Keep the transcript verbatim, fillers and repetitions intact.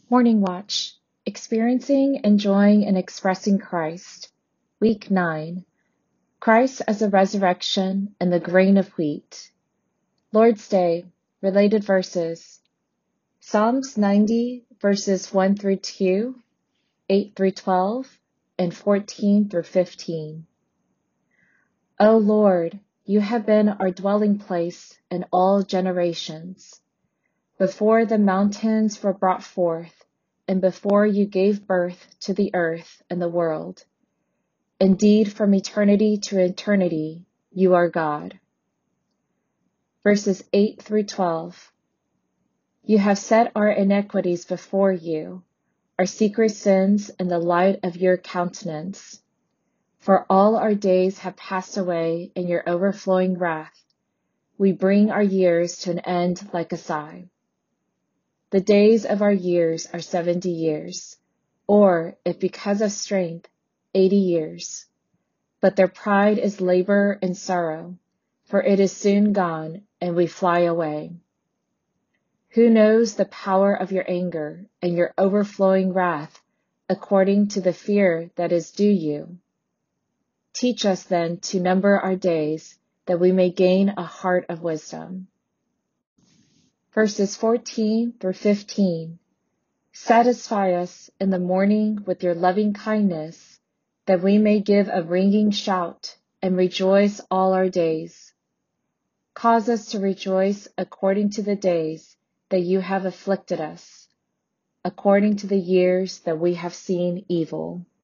Morning Watch, Experiencing, Enjoying, and Expressing Christ, Week nine, Christ as a Resurrection and the Grain of Wheat. Lord's Day, related verses, Psalms ninety, verses one through two, eight through twelve, and fourteen through fifteen. O Lord, you have been our dwelling place in all generations. Before the mountains were brought forth, and before you gave birth to the earth and the world. Indeed, from eternity to eternity, you are God. Verses eight through twelve. You have set our iniquities before you, our secret sins in the light of your countenance. For all our days have passed away in your overflowing wrath. We bring our years to an end like a sigh. The days of our years are seventy years, or, if because of strength, eighty years. But their pride is labor and sorrow, for it is soon gone, and we fly away. Who knows the power of your anger and your overflowing wrath, according to the fear that is due you? Teach us then to number our days, that we may gain a heart of wisdom. Verses fourteen through fifteen. Satisfy us in the morning with your loving kindness, that we may give a ringing shout and rejoice all our days. Cause us to rejoice according to the days that you have afflicted us, according to the years that we have seen evil.